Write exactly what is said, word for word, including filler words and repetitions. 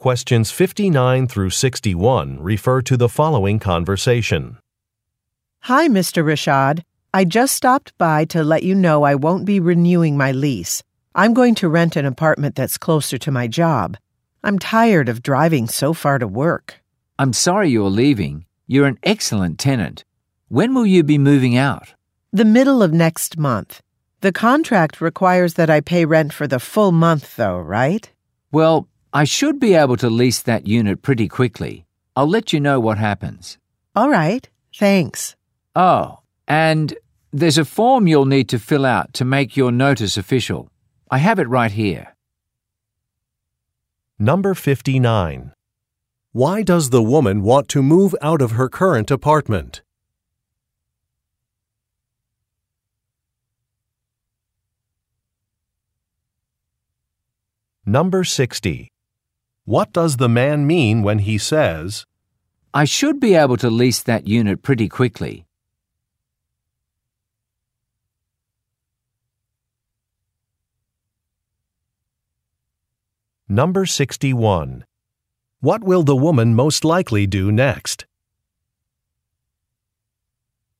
Questions fifty-nine through sixty-one refer to the following conversation. Hi, Mister Rashad. I just stopped by to let you know I won't be renewing my lease. I'm going to rent an apartment that's closer to my job. I'm tired of driving so far to work. I'm sorry you're leaving. You're an excellent tenant. When will you be moving out? The middle of next month. The contract requires that I pay rent for the full month, though, right? Well, I should be able to lease that unit pretty quickly. I'll let you know what happens. All right. Thanks. Oh, and there's a form you'll need to fill out to make your notice official. I have it right here. Number fifty-nine. Why does the woman want to move out of her current apartment? Number sixty. What does the man mean when he says, I should be able to lease that unit pretty quickly? Number sixty-one. What will the woman most likely do next?